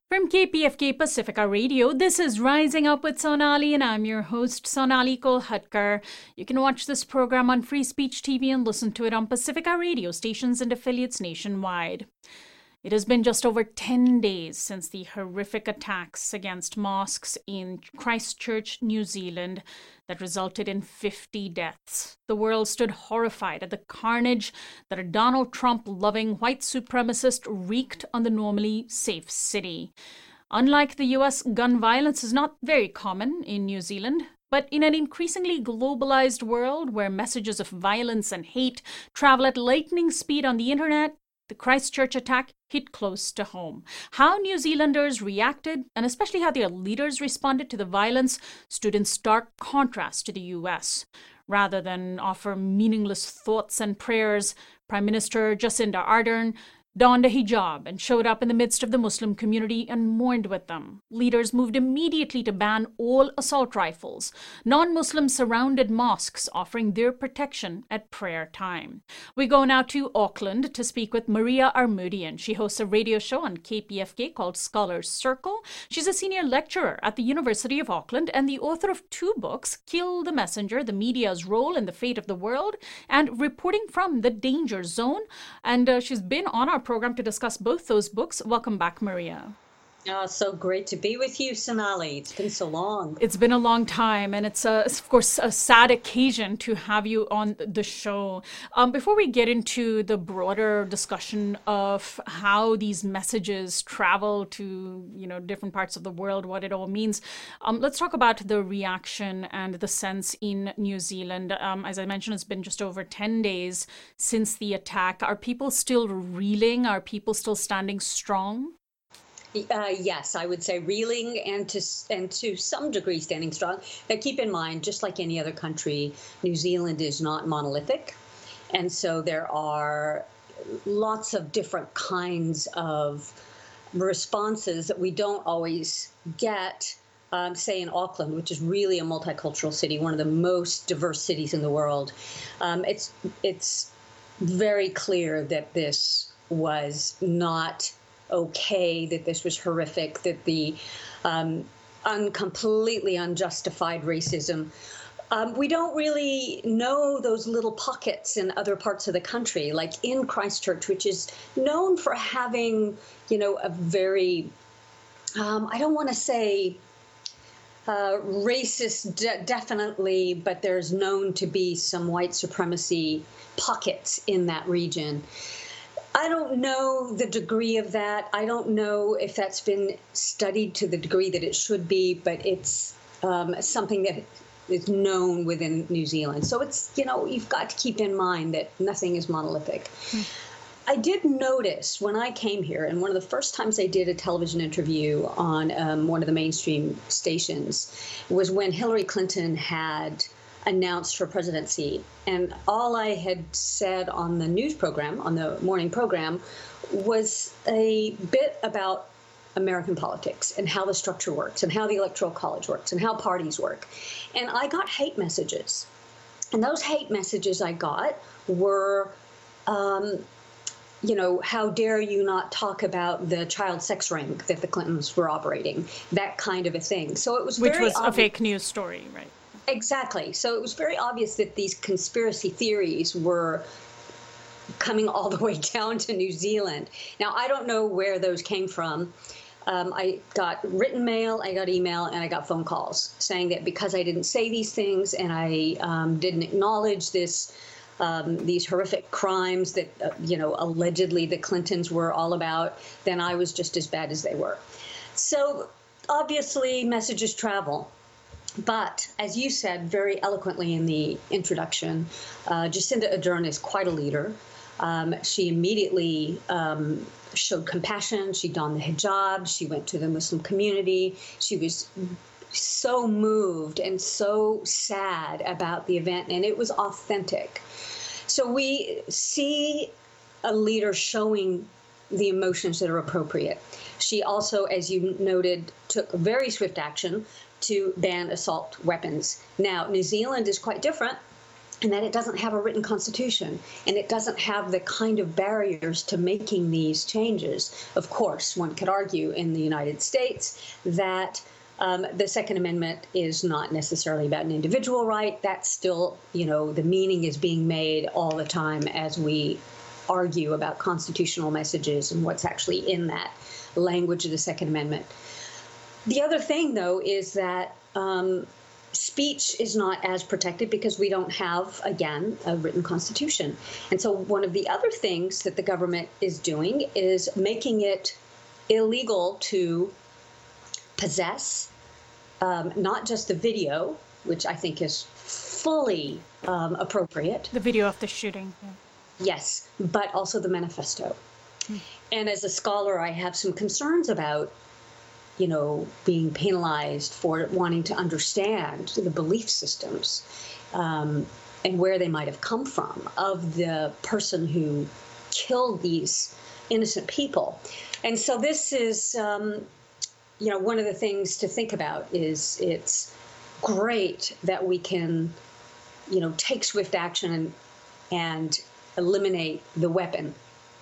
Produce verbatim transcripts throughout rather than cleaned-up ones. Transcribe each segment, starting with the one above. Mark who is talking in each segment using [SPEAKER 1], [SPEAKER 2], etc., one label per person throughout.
[SPEAKER 1] From K P F K Pacifica Radio, this is Rising Up with Sonali, and I'm your host, Sonali Kolhatkar. You can watch this program on Free Speech T V and listen to it on Pacifica radio stations and affiliates nationwide. It has been just over ten days since the horrific attacks against mosques in Christchurch, New Zealand, that resulted in fifty deaths. The world stood horrified at the carnage that a Donald Trump-loving white supremacist wreaked on the normally safe city. Unlike the U S, gun violence is not very common in New Zealand. But in an increasingly globalized world where messages of violence and hate travel at lightning speed on the internet, the Christchurch attack hit close to home. How New Zealanders reacted, and especially how their leaders responded to the violence, stood in stark contrast to the U S. Rather than offer meaningless thoughts and prayers, Prime Minister Jacinda Ardern donned a hijab and showed up in the midst of the Muslim community and mourned with them. Leaders moved immediately to ban all assault rifles. Non-Muslims surrounded mosques, offering their protection at prayer time. We go now to Auckland to speak with Maria Armoudian. She hosts a radio show on K P F K called Scholars Circle. She's a senior lecturer at the University of Auckland and the author of two books, Kill the Messenger, The Media's Role in the Fate of the World, and Reporting from the Danger Zone. And uh, she's been on our program to discuss both those books. Welcome back, Maria.
[SPEAKER 2] Oh, so great to be with you, Sonali. It's been so long.
[SPEAKER 1] It's been a long time, and it's, a, of course, a sad occasion to have you on the show. Um, before we get into the broader discussion of how these messages travel to, you know, different parts of the world, what it all means, um, let's talk about the reaction and the sense in New Zealand. Um, as I mentioned, it's been just over ten days since the attack. Are people still reeling? Are people still standing strong?
[SPEAKER 2] Uh, yes, I would say reeling and to and to some degree standing strong. Now, keep in mind, just like any other country, New Zealand is not monolithic. And so there are lots of different kinds of responses that we don't always get, um, say, in Auckland, which is really a multicultural city, one of the most diverse cities in the world. Um, it's it's very clear that this was not okay, that this was horrific, that the um, un- completely unjustified racism. Um, we don't really know those little pockets in other parts of the country, like in Christchurch, which is known for having, you know, a very, um, I don't want to say uh, racist, de- definitely, but there's known to be some white supremacy pockets in that region. I don't know the degree of that. I don't know if that's been studied to the degree that it should be, but it's um, something that is known within New Zealand. So it's, you know, you've got to keep in mind that nothing is monolithic. Hmm. I did notice when I came here, and one of the first times I did a television interview on um, one of the mainstream stations was when Hillary Clinton had announced for presidency. And all I had said on the news program, on the morning program, was a bit about American politics and how the structure works and how the Electoral College works and how parties work. And I got hate messages. And those hate messages I got were, um, you know, how dare you not talk about the child sex ring that the Clintons were operating, that kind of a thing. So it was
[SPEAKER 1] Which
[SPEAKER 2] very
[SPEAKER 1] was
[SPEAKER 2] obvious.
[SPEAKER 1] A fake news story, right?
[SPEAKER 2] Exactly. So it was very obvious that these conspiracy theories were coming all the way down to New Zealand. Now, I don't know where those came from. Um, I got written mail, I got email, and I got phone calls saying that because I didn't say these things and I um, didn't acknowledge this, um, these horrific crimes that, uh, you know, allegedly the Clintons were all about, then I was just as bad as they were. So obviously messages travel. But as you said very eloquently in the introduction, uh, Jacinda Ardern is quite a leader. Um, she immediately um, showed compassion. She donned the hijab. She went to the Muslim community. She was so moved and so sad about the event, and it was authentic. So we see a leader showing the emotions that are appropriate. She also, as you noted, took very swift action to ban assault weapons. Now, New Zealand is quite different. and that it doesn't have a written constitution, and it doesn't have the kind of barriers to making these changes. Of course, one could argue in the United States that um, the Second Amendment is not necessarily about an individual right. That's still, you know, the meaning is being made all the time as we argue about constitutional messages and what's actually in that language of the Second Amendment. The other thing, though, is that um, speech is not as protected because we don't have, again, a written constitution. And so one of the other things that the government is doing is making it illegal to possess um, not just the video, which I think is fully um, appropriate.
[SPEAKER 1] The video of the shooting. Yeah.
[SPEAKER 2] Yes, but also the manifesto. Hmm. And as a scholar, I have some concerns about you know, being penalized for wanting to understand the belief systems um, and where they might have come from of the person who killed these innocent people. And so this is, um, you know, one of the things to think about is it's great that we can, you know, take swift action and, and eliminate the weapon.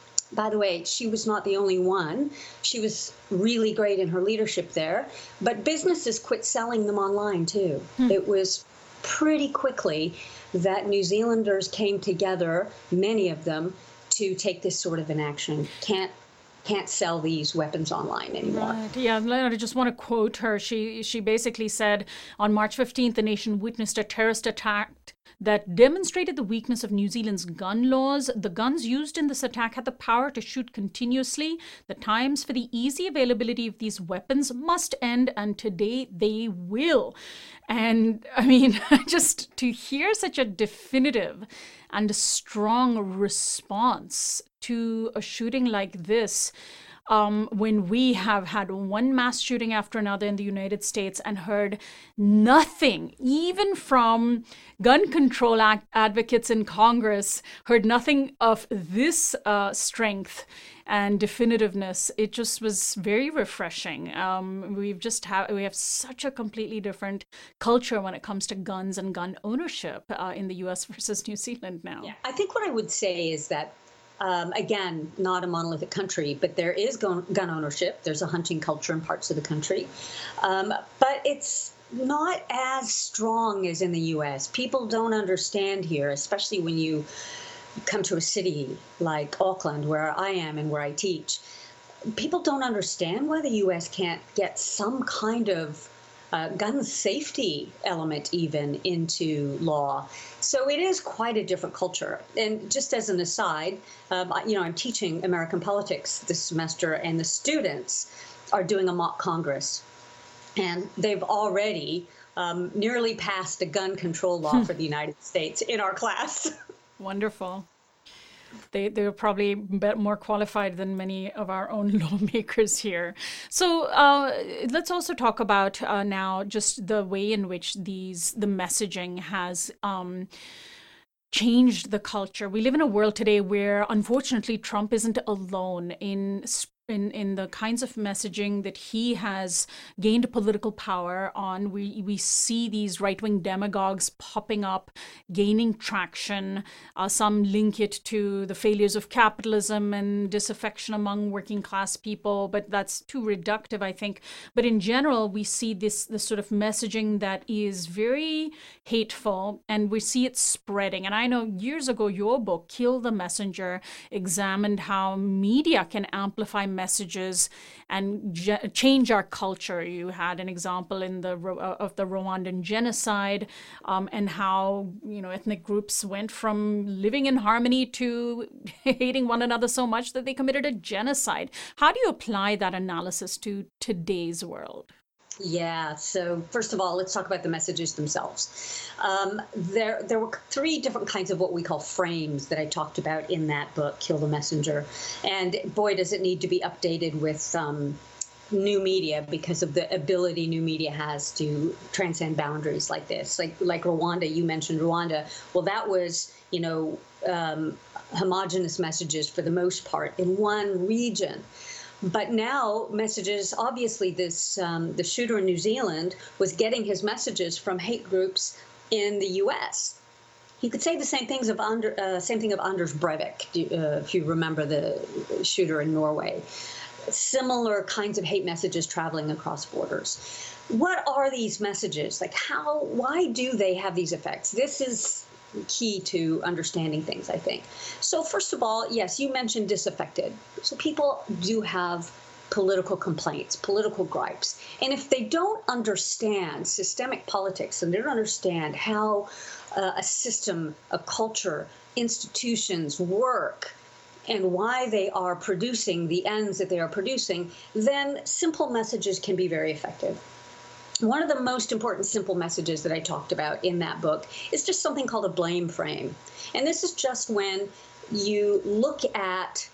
[SPEAKER 2] By the way, she was not the only one. She was really great in her leadership there. But businesses quit selling them online, too. Hmm. It was pretty quickly that New Zealanders came together, many of them, to take this sort of an action. Can't can't sell these weapons online anymore.
[SPEAKER 1] Right. Yeah, I just want to quote her. She she basically said, on March fifteenth, the nation witnessed a terrorist attack that demonstrated the weakness of New Zealand's gun laws. The guns used in this attack had the power to shoot continuously. The times for the easy availability of these weapons must end, and today they will. And I mean, just to hear such a definitive and a strong response to a shooting like this, Um, when we have had one mass shooting after another in the United States and heard nothing, even from gun control act advocates in Congress, heard nothing of this uh, strength and definitiveness. It just was very refreshing. Um, we've just have we have such a completely different culture when it comes to guns and gun ownership uh, in the U S versus New Zealand now.
[SPEAKER 2] Yeah. I think what I would say is that Um, again, not a monolithic country, but there is gun, gun ownership. There's a hunting culture in parts of the country. Um, but it's not as strong as in the U S. People don't understand here, especially when you come to a city like Auckland, where I am and where I teach. People don't understand why the U S can't get some kind of Uh, gun safety element even into law. So it is quite a different culture. And just as an aside, um, you know, I'm teaching American politics this semester, and the students are doing a mock Congress. And they've already um, nearly passed a gun control law for the United States in our class.
[SPEAKER 1] Wonderful. They, they're probably more qualified than many of our own lawmakers here. So uh, let's also talk about uh, now just the way in which these the messaging has um, changed the culture. We live in a world today where, unfortunately, Trump isn't alone in in in the kinds of messaging that he has gained political power on. We we see these right-wing demagogues popping up, gaining traction. Uh, some link it to the failures of capitalism and disaffection among working class people, but that's too reductive, I think. But in general, we see this this sort of messaging that is very hateful, and we see it spreading. And I know years ago, your book, Kill the Messenger, examined how media can amplify messages and ge- change our culture. You had an example in the uh, of the Rwandan genocide, um, and how you know ethnic groups went from living in harmony to hating one another so much that they committed a genocide. How do you apply that analysis to today's world?
[SPEAKER 2] Yeah, so first of all, let's talk about the messages themselves. Um, there, there were three different kinds of what we call frames that I talked about in that book, Kill the Messenger. And boy, does it need to be updated with um, new media, because of the ability new media has to transcend boundaries like this. Like, like Rwanda, you mentioned Rwanda. Well, that was, you know, um, homogenous messages for the most part in one region. But now messages, obviously this um, the shooter in New Zealand was getting his messages from hate groups in the U S. He could say the same things of under, uh, same thing of Anders Breivik, uh, if you remember the shooter in Norway. Similar kinds of hate messages traveling across borders. What are these messages? Like how, why do they have these effects? This is key to understanding things, I think. So first of all, yes, you mentioned disaffected. So people do have political complaints, political gripes. And if they don't understand systemic politics and they don't understand how uh, a system, a culture, institutions work, and why they are producing the ends that they are producing, then simple messages can be very effective. One of the most important simple messages that I talked about in that book is just something called a blame frame. And this is just when you look at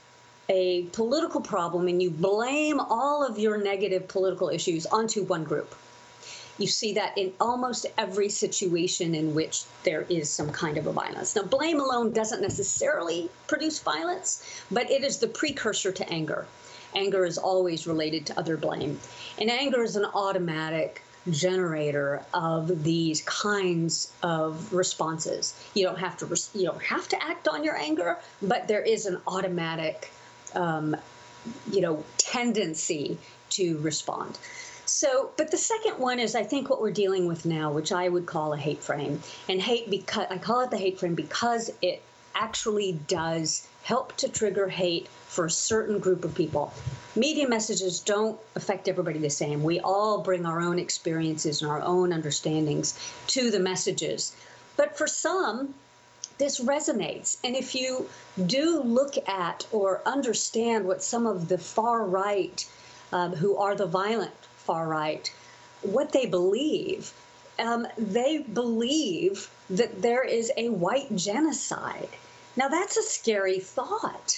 [SPEAKER 2] a political problem and you blame all of your negative political issues onto one group. You see that in almost every situation in which there is some kind of a violence. Now, blame alone doesn't necessarily produce violence, but it is the precursor to anger. Anger is always related to other blame. And anger is an automatic generator of these kinds of responses. You don't have to you don't have to act on your anger, but there is an automatic um, you know tendency to respond. So, but the second one is, I think, what we're dealing with now, which I would call a hate frame. And hate, because I call it the hate frame because it actually does help to trigger hate for a certain group of people. Media messages don't affect everybody the same. We all bring our own experiences and our own understandings to the messages. But for some, this resonates. And if you do look at or understand what some of the far right, um, who are the violent far right, what they believe, um, they believe that there is a white genocide. Now, that's a scary thought.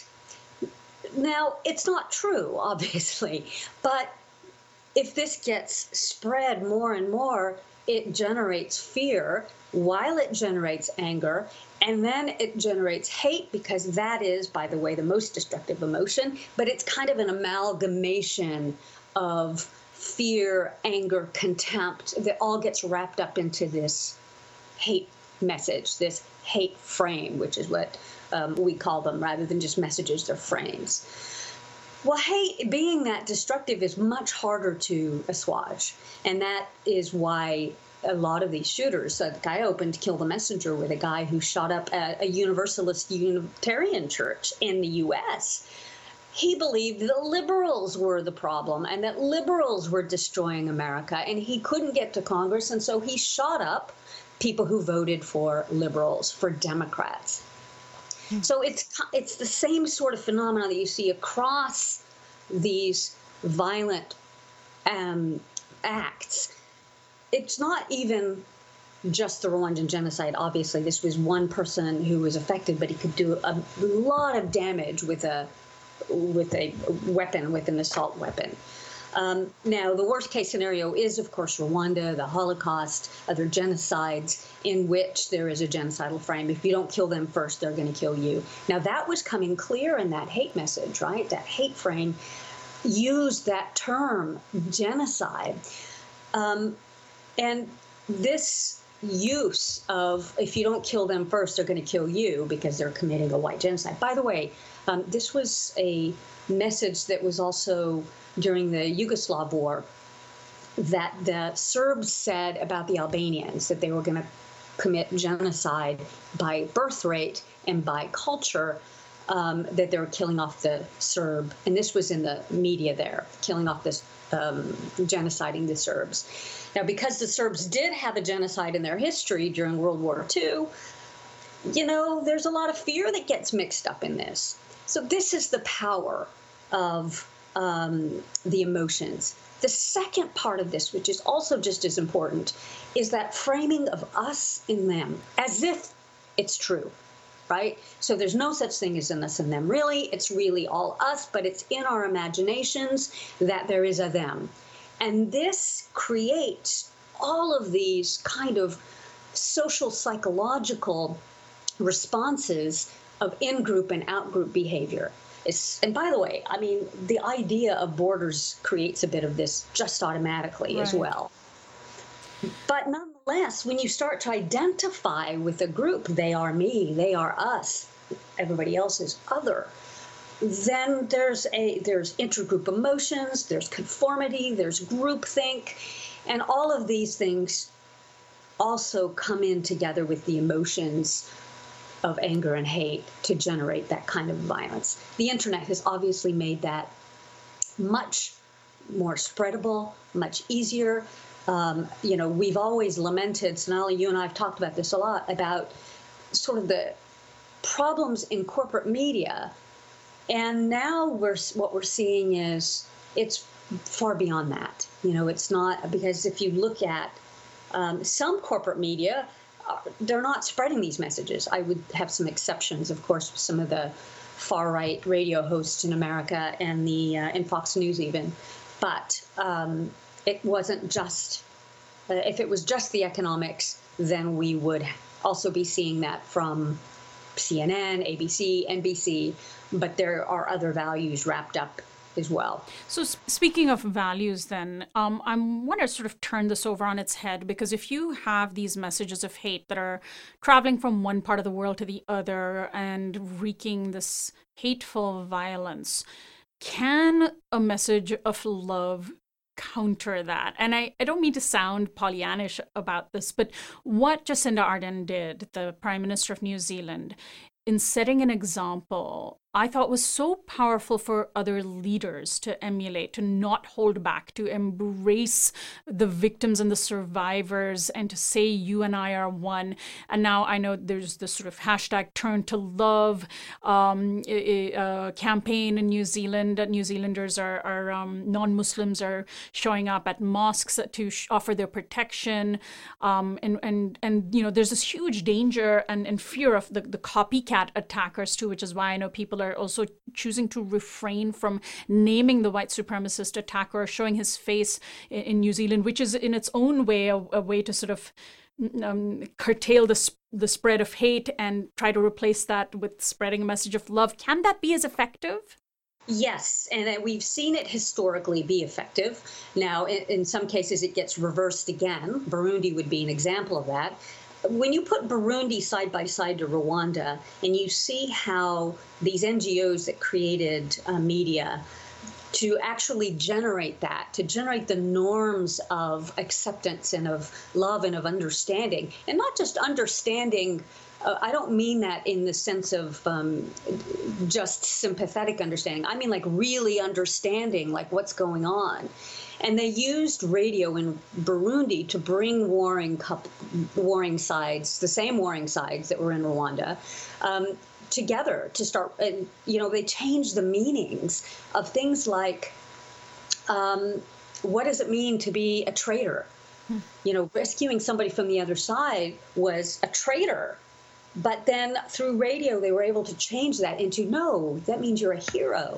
[SPEAKER 2] Now, it's not true, obviously, but if this gets spread more and more, it generates fear while it generates anger, and then it generates hate, because that is, by the way, the most destructive emotion, but it's kind of an amalgamation of fear, anger, contempt that all gets wrapped up into this hate message, this hate frame, which is what um, we call them. Rather than just messages, they're frames. Well, hate, being that destructive, is much harder to assuage. And that is why a lot of these shooters, a guy opened Kill the Messenger with a guy who shot up a, a Universalist Unitarian church in the U S He believed that liberals were the problem and that liberals were destroying America, and he couldn't get to Congress, and so he shot up people who voted for liberals, for Democrats. Hmm. So it's it's the same sort of phenomenon that you see across these violent um, acts. It's not even just the Rwandan genocide. Obviously, this was one person who was affected, but he could do a lot of damage with a with a weapon, with an assault weapon. Um, now, the worst case scenario is, of course, Rwanda, the Holocaust, other genocides in which there is a genocidal frame. If you don't kill them first, they're going to kill you. Now, that was coming clear in that hate message, right? That hate frame used that term, genocide. Um, and this use of, if you don't kill them first, they're going to kill you because they're committing a white genocide. By the way, um, this was a message that was also during the Yugoslav war that the Serbs said about the Albanians, that they were going to commit genocide by birth rate and by culture, um, that they were killing off the Serb. And this was in the media there, killing off this, um, genociding the Serbs. Now, because the Serbs did have a genocide in their history during World War Two, you know, there's a lot of fear that gets mixed up in this. So this is the power of um, the emotions. The second part of this, which is also just as important, is that framing of us in them, as if it's true, right? So there's no such thing as an us and them. Really, it's really all us, but it's in our imaginations that there is a them. And this creates all of these kind of social psychological responses of in-group and out-group behavior. It's, and by the way, I mean, the idea of borders creates a bit of this just automatically, right, as well. But nonetheless, Nonetheless, when you start to identify with a group, they are me, they are us, everybody else is other, then there's a there's intergroup emotions, there's conformity, there's groupthink, and all of these things also come in together with the emotions of anger and hate to generate that kind of violence. The internet has obviously made that much more spreadable, much easier. Um, you know, we've always lamented, Sonali, you and I have talked about this a lot, about sort of the problems in corporate media. And now we're what we're seeing is it's far beyond that. You know, it's not, because if you look at um, some corporate media, uh, they're not spreading these messages. I would have some exceptions, of course, some of the far-right radio hosts in America and the uh, in Fox News even. But um, it wasn't just, uh, if it was just the economics, then we would also be seeing that from C N N, A B C, N B C, but there are other values wrapped up as well.
[SPEAKER 1] So speaking of values then, um, I want to sort of turn this over on its head, because if you have these messages of hate that are traveling from one part of the world to the other and wreaking this hateful violence, can a message of love counter that? And I, I don't mean to sound Pollyannish about this, but what Jacinda Ardern did, the Prime Minister of New Zealand, in setting an example, I thought was so powerful for other leaders to emulate, to not hold back, to embrace the victims and the survivors, and to say you and I are one. And now I know there's this sort of hashtag turn to love um, uh, campaign in New Zealand. New Zealanders are, are um, non-Muslims are showing up at mosques to sh- offer their protection. Um, and, and, and, you know, there's this huge danger and, and fear of the, the copycat attackers too, which is why I know people are also choosing to refrain from naming the white supremacist attacker or showing his face in, in New Zealand, which is in its own way a, a way to sort of um, curtail the, the spread of hate and try to replace that with spreading a message of love. Can that be as effective?
[SPEAKER 2] Yes, and we've seen it historically be effective. Now, in, in some cases, it gets reversed again. Burundi would be an example of that. When you put Burundi side by side to Rwanda, and you see how these N G Os that created uh, media to actually generate that, to generate the norms of acceptance and of love and of understanding, and not just understanding, uh, I don't mean that in the sense of um, just sympathetic understanding. I mean like really understanding like what's going on. And they used radio in Burundi to bring warring warring sides, the same warring sides that were in Rwanda, um, together to start. And, you know, they changed the meanings of things like, um, what does it mean to be a traitor? Hmm. You know, rescuing somebody from the other side was a traitor. But then through radio, they were able to change that into, no, that means you're a hero.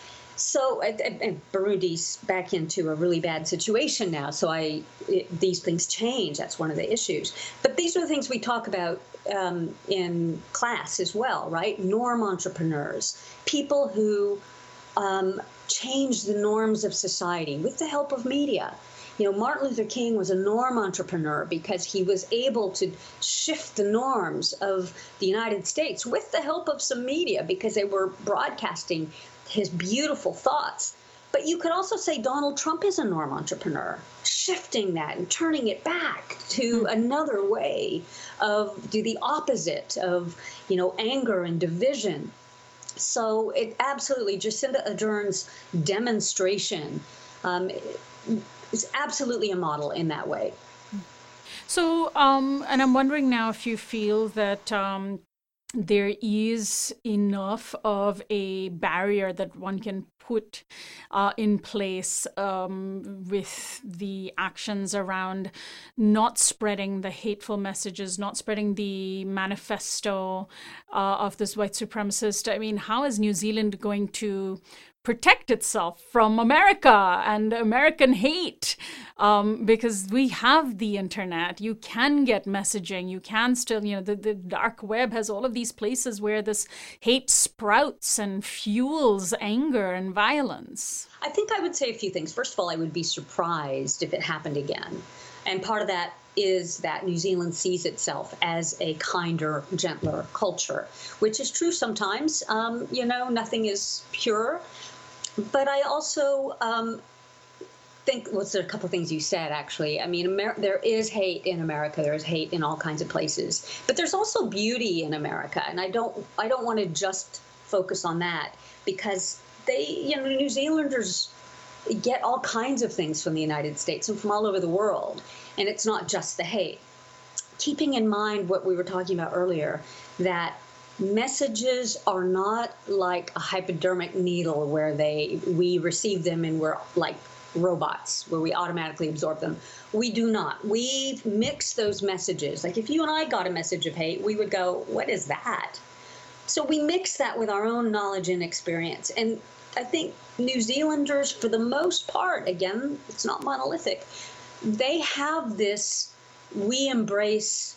[SPEAKER 2] So and, and Burundi's back into a really bad situation now. So I, it, these things change. That's one of the issues. But these are the things we talk about um, in class as well, right? Norm entrepreneurs, people who um, change the norms of society with the help of media. You know, Martin Luther King was a norm entrepreneur because he was able to shift the norms of the United States with the help of some media because they were broadcasting his beautiful thoughts. But you could also say Donald Trump is a norm entrepreneur, shifting that and turning it back to another way of do the opposite of, you know, anger and division. So it absolutely, Jacinda Ardern's demonstration um, is absolutely a model in that way.
[SPEAKER 1] So, um, and I'm wondering now if you feel that um, there is enough of a barrier that one can put uh, in place um, with the actions around not spreading the hateful messages, not spreading the manifesto uh, of this white supremacist. I mean, how is New Zealand going to protect itself from America and American hate? um, because we have the internet. You can get messaging. You can still, you know, the, the dark web has all of these places where this hate sprouts and fuels anger and violence.
[SPEAKER 2] I think I would say a few things. First of all, I would be surprised if it happened again. And part of that is that New Zealand sees itself as a kinder, gentler culture, which is true sometimes. Um, you know, nothing is pure. But I also um, think, well, there are a couple of things you said, actually. I mean, Amer- there is hate in America. There is hate in all kinds of places. But there's also beauty in America. And I don't, I don't want to just focus on that, because they, you know, New Zealanders get all kinds of things from the United States and from all over the world. And it's not just the hate. Keeping in mind what we were talking about earlier, that messages are not like a hypodermic needle where they we receive them and we're like robots, where we automatically absorb them. We do not. We mix those messages. Like if you and I got a message of hate, we would go, what is that? So we mix that with our own knowledge and experience. And I think New Zealanders, for the most part, again, it's not monolithic, they have this, we embrace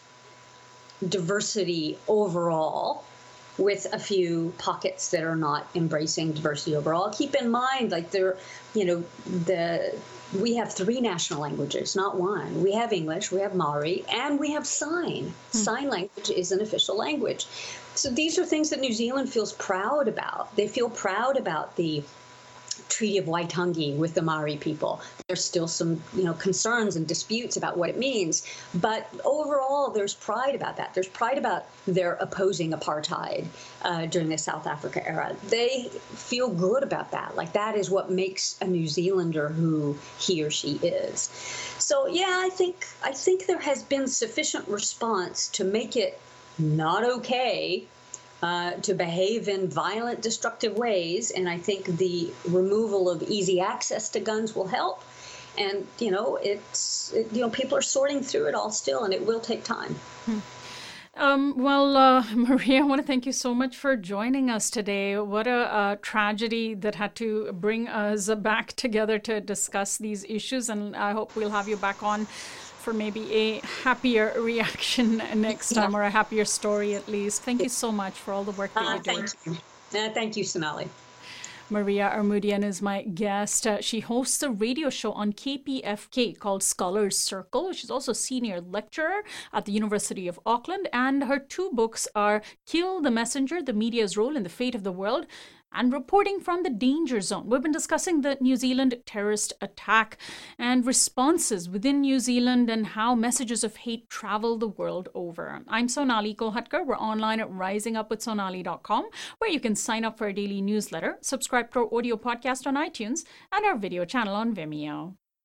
[SPEAKER 2] diversity overall, with a few pockets that are not embracing diversity overall. Keep in mind, like there, you know, the we have three national languages, not one. We have English, we have Maori, and we have sign. Hmm. Sign language is an official language. So these are things that New Zealand feels proud about. They feel proud about the Treaty of Waitangi with the Maori people. There's still some, you know, concerns and disputes about what it means, but overall, there's pride about that. There's pride about their opposing apartheid uh, during the South Africa era. They feel good about that. Like that is what makes a New Zealander who he or she is. So yeah, I think I think there has been sufficient response to make it not okay Uh, to behave in violent, destructive ways. And I think the removal of easy access to guns will help. And, you know, it's, it, you know, people are sorting through it all still, and it will take time.
[SPEAKER 1] Hmm. Um, well, uh, Maria, I want to thank you so much for joining us today. What a, a tragedy that had to bring us back together to discuss these issues. And I hope we'll have you back on for maybe a happier reaction next time, yeah. or a happier story at least. Thank you so much for all the work that uh, you're doing.
[SPEAKER 2] Thank you. Uh, thank you, Sonali.
[SPEAKER 1] Maria Armoudian is my guest. Uh, she hosts a radio show on K P F K called Scholars Circle. She's also a senior lecturer at the University of Auckland, and her two books are Kill the Messenger, The Media's Role in the Fate of the World, and Reporting from the Danger Zone. We've been discussing the New Zealand terrorist attack and responses within New Zealand and how messages of hate travel the world over. I'm Sonali Kolhatkar. We're online at rising up with sonali dot com, where you can sign up for our daily newsletter, subscribe to our audio podcast on iTunes, and our video channel on Vimeo.